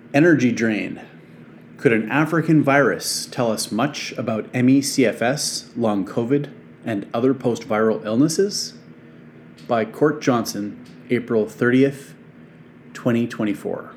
Energy drain. Could an African virus tell us much about ME/CFS, long COVID, and other post-viral illnesses? By Court Johnson, April 30th, 2024.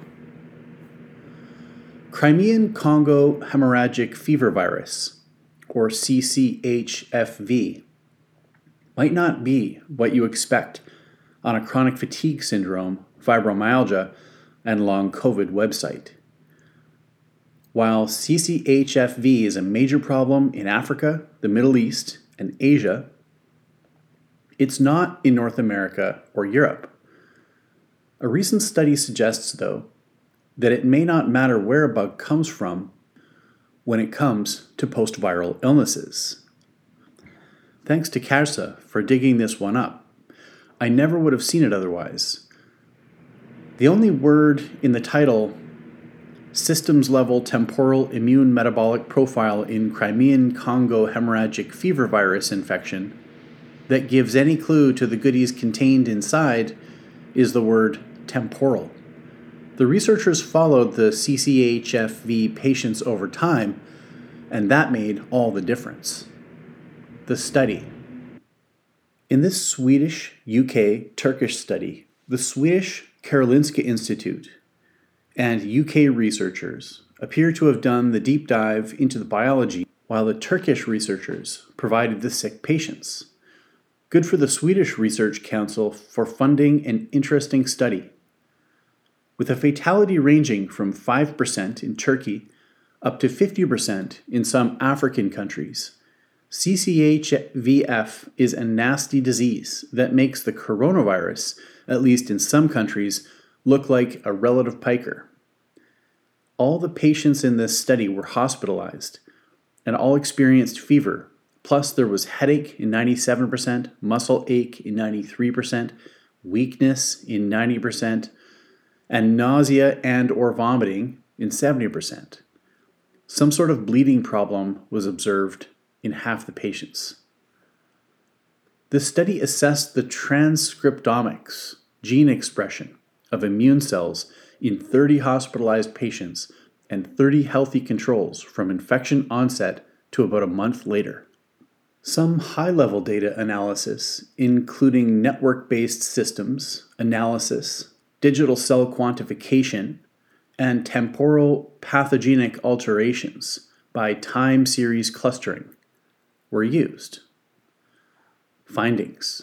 Crimean Congo hemorrhagic fever virus, or CCHFV, might not be what you expect on a chronic fatigue syndrome, fibromyalgia, and long COVID website. While CCHFV is a major problem in Africa, the Middle East, and Asia, it's not in North America or Europe. A recent study suggests, though, that it may not matter where a bug comes from when it comes to post-viral illnesses. Thanks to Karsa for digging this one up. I never would have seen it otherwise. The only word in the title, Systems-Level Temporal Immune Metabolic Profile in Crimean Congo Hemorrhagic Fever Virus Infection, that gives any clue to the goodies contained inside is the word temporal. The researchers followed the CCHFV patients over time, and that made all the difference. The study. In this Swedish, UK, Turkish study, the Swedish Karolinska Institute and UK researchers appear to have done the deep dive into the biology, while the Turkish researchers provided the sick patients. Good for the Swedish Research Council for funding an interesting study. With a fatality ranging from 5% in Turkey up to 50% in some African countries, CCHVF is a nasty disease that makes the coronavirus, at least in some countries, look like a relative piker. All the patients in this study were hospitalized, and all experienced fever. Plus, there was headache in 97%, muscle ache in 93%, weakness in 90%, and nausea and or vomiting in 70%. Some sort of bleeding problem was observed in half the patients. The study assessed the transcriptomics, gene expression, of immune cells in 30 hospitalized patients and 30 healthy controls from infection onset to about a month later. Some high-level data analysis, including network-based systems, analysis, digital cell quantification, and temporal pathogenic alterations by time series clustering, were used. Findings.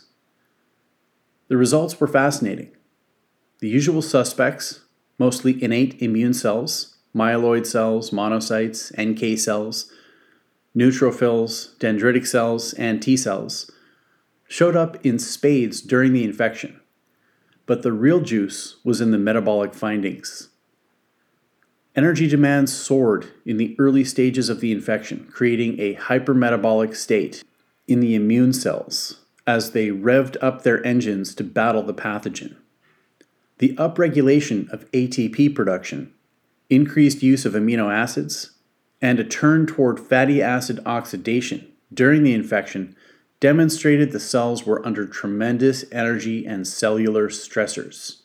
The results were fascinating. The usual suspects, mostly innate immune cells, myeloid cells, monocytes, NK cells, neutrophils, dendritic cells, and T cells, showed up in spades during the infection, but the real juice was in the metabolic findings. Energy demands soared in the early stages of the infection, creating a hypermetabolic state in the immune cells as they revved up their engines to battle the pathogen. The upregulation of ATP production, increased use of amino acids, and a turn toward fatty acid oxidation during the infection demonstrated the cells were under tremendous energy and cellular stressors.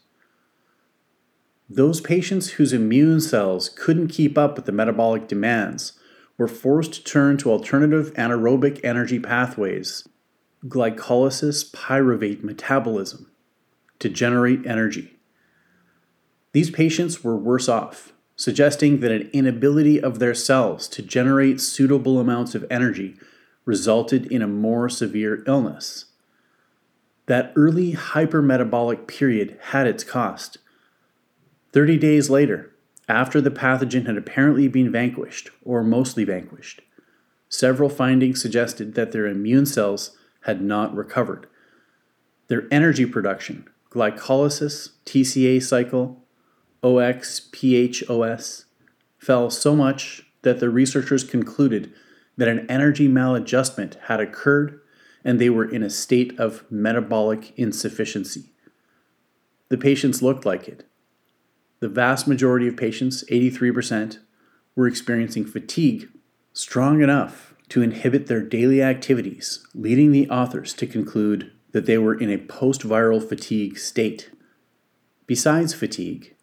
Those patients whose immune cells couldn't keep up with the metabolic demands were forced to turn to alternative anaerobic energy pathways, glycolysis pyruvate metabolism, to generate energy. These patients were worse off, suggesting that an inability of their cells to generate suitable amounts of energy resulted in a more severe illness. That early hypermetabolic period had its cost. 30 days later, after the pathogen had apparently been vanquished, or mostly vanquished, several findings suggested that their immune cells had not recovered. Their energy production, glycolysis, TCA cycle, OXPHOS, fell so much that the researchers concluded that an energy maladjustment had occurred and they were in a state of metabolic insufficiency. The patients looked like it. The vast majority of patients, 83%, were experiencing fatigue strong enough to inhibit their daily activities, leading the authors to conclude that they were in a post-viral fatigue state. Besides fatigue,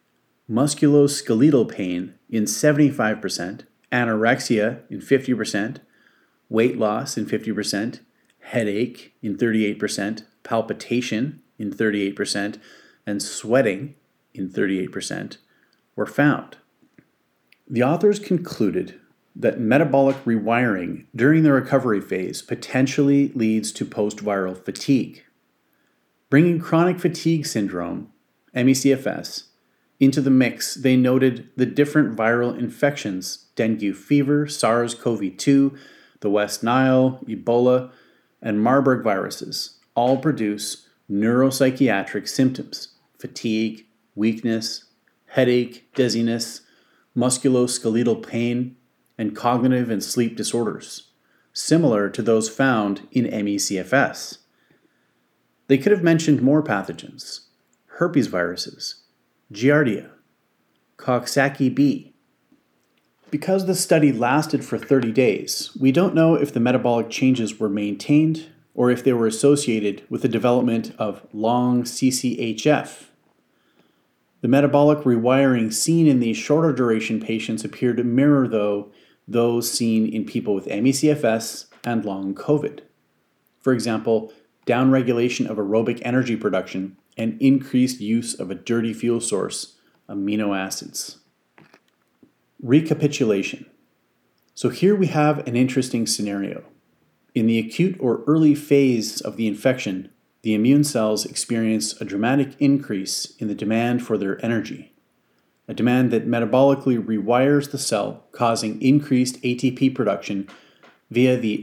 musculoskeletal pain in 75%, anorexia in 50%, weight loss in 50%, headache in 38%, palpitation in 38%, and sweating in 38% were found. The authors concluded that metabolic rewiring during the recovery phase potentially leads to post-viral fatigue. Bringing chronic fatigue syndrome, ME/CFS, into the mix, they noted the different viral infections, dengue fever, SARS-CoV-2, the West Nile, Ebola, and Marburg viruses all produce neuropsychiatric symptoms: fatigue, weakness, headache, dizziness, musculoskeletal pain, and cognitive and sleep disorders, similar to those found in ME/CFS. They could have mentioned more pathogens: herpes viruses, Giardia, Coxsackie B. Because the study lasted for 30 days, we don't know if the metabolic changes were maintained or if they were associated with the development of long CCHF. The metabolic rewiring seen in these shorter duration patients appeared to mirror, though, those seen in people with ME/CFS and long COVID. For example, downregulation of aerobic energy production and increased use of a dirty fuel source, amino acids. Recapitulation. So here we have an interesting scenario. In the acute or early phase of the infection, the immune cells experience a dramatic increase in the demand for their energy, a demand that metabolically rewires the cell, causing increased ATP production via the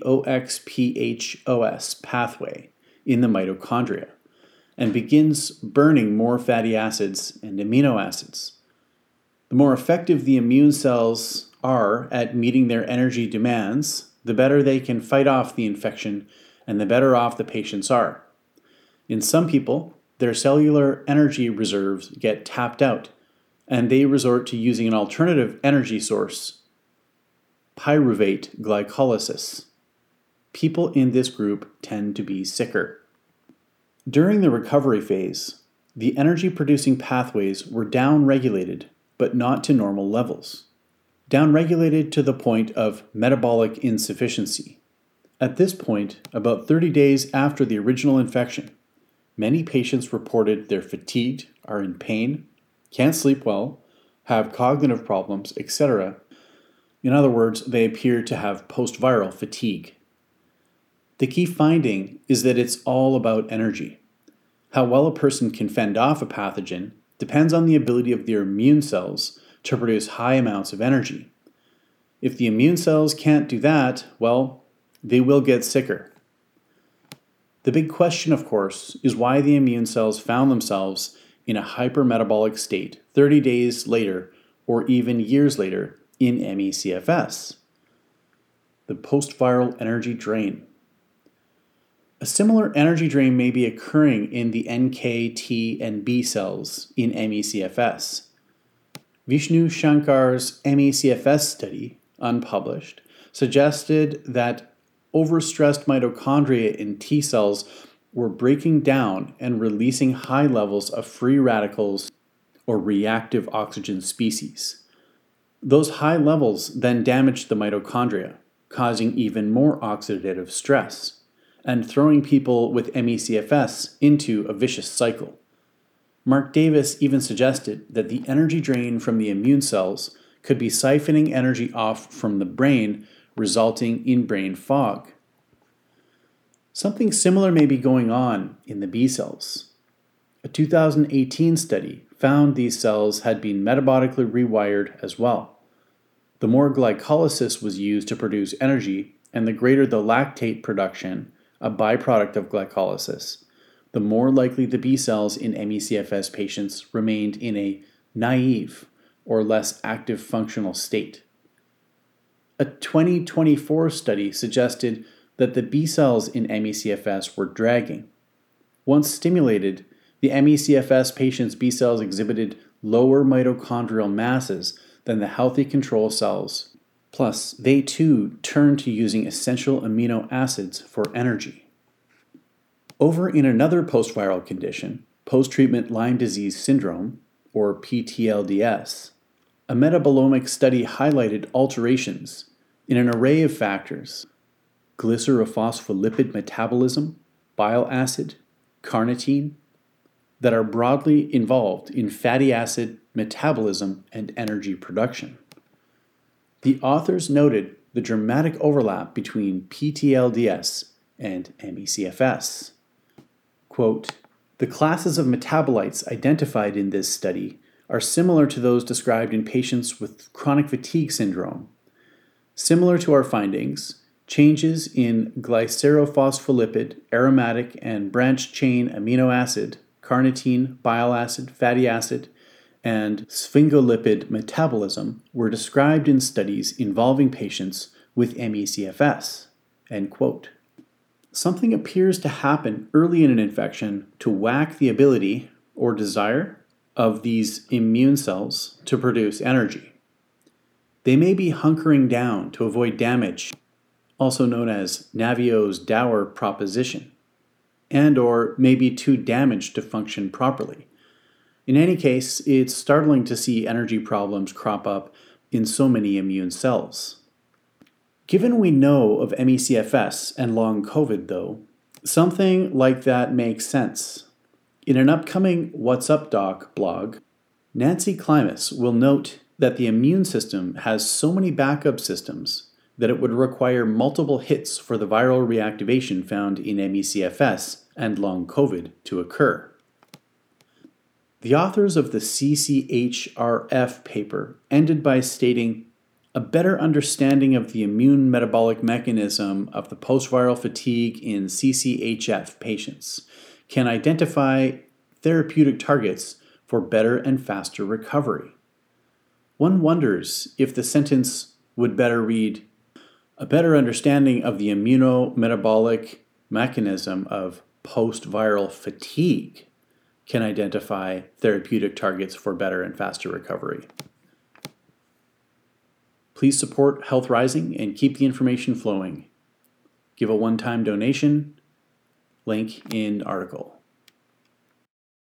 OXPHOS pathway in the mitochondria, and begins burning more fatty acids and amino acids. The more effective the immune cells are at meeting their energy demands, the better they can fight off the infection and the better off the patients are. In some people, their cellular energy reserves get tapped out, and they resort to using an alternative energy source, pyruvate glycolysis. People in this group tend to be sicker. During the recovery phase, the energy-producing pathways were downregulated, but not to normal levels. Downregulated to the point of metabolic insufficiency. At this point, about 30 days after the original infection, many patients reported they're fatigued, are in pain, can't sleep well, have cognitive problems, etc. In other words, they appear to have post-viral fatigue. The key finding is that it's all about energy. How well a person can fend off a pathogen depends on the ability of their immune cells to produce high amounts of energy. If the immune cells can't do that, well, they will get sicker. The big question, of course, is why the immune cells found themselves in a hypermetabolic state 30 days later or even years later in ME/CFS. The post-viral energy drain. A similar energy drain may be occurring in the NK, T, and B cells in ME/CFS. Vishnu Shankar's ME/CFS study, unpublished, suggested that overstressed mitochondria in T cells were breaking down and releasing high levels of free radicals or reactive oxygen species. Those high levels then damaged the mitochondria, causing even more oxidative stress, and throwing people with ME/CFS into a vicious cycle. Mark Davis even suggested that the energy drain from the immune cells could be siphoning energy off from the brain, resulting in brain fog. Something similar may be going on in the B cells. A 2018 study found these cells had been metabolically rewired as well. The more glycolysis was used to produce energy, and the greater the lactate production, a byproduct of glycolysis, the more likely the B cells in ME/CFS patients remained in a naive or less active functional state. A 2024 study suggested that the B cells in ME/CFS were dragging. Once stimulated, the ME/CFS patients' B cells exhibited lower mitochondrial masses than the healthy control cells. Plus, they too turned to using essential amino acids for energy. Over in another post-viral condition, post-treatment Lyme disease syndrome, or PTLDS. A metabolomic study highlighted alterations in an array of factors: glycerophospholipid metabolism, bile acid, carnitine, that are broadly involved in fatty acid metabolism and energy production. The authors noted the dramatic overlap between PTLDS and ME/CFS. Quote, "The classes of metabolites identified in this study are similar to those described in patients with chronic fatigue syndrome. Similar to our findings, changes in glycerophospholipid, aromatic, and branched-chain amino acid, carnitine, bile acid, fatty acid, and sphingolipid metabolism were described in studies involving patients with ME/CFS." End quote. Something appears to happen early in an infection to whack the ability or desire of these immune cells to produce energy. They may be hunkering down to avoid damage, also known as Naviau's-Dower proposition, and or may be too damaged to function properly. In any case, it's startling to see energy problems crop up in so many immune cells. Given we know of ME/CFS and long COVID, though, something like that makes sense. In an upcoming What's Up Doc blog, Nancy Klimas will note that the immune system has so many backup systems that it would require multiple hits for the viral reactivation found in ME/CFS and long COVID to occur. The authors of the CCHRF paper ended by stating, "A better understanding of the immune metabolic mechanism of the post-viral fatigue in CCHF patients can identify therapeutic targets for better and faster recovery." One wonders if the sentence would better read, "A better understanding of the immunometabolic mechanism of post-viral fatigue can identify therapeutic targets for better and faster recovery." Please support Health Rising and keep the information flowing. Give a one-time donation, link in article.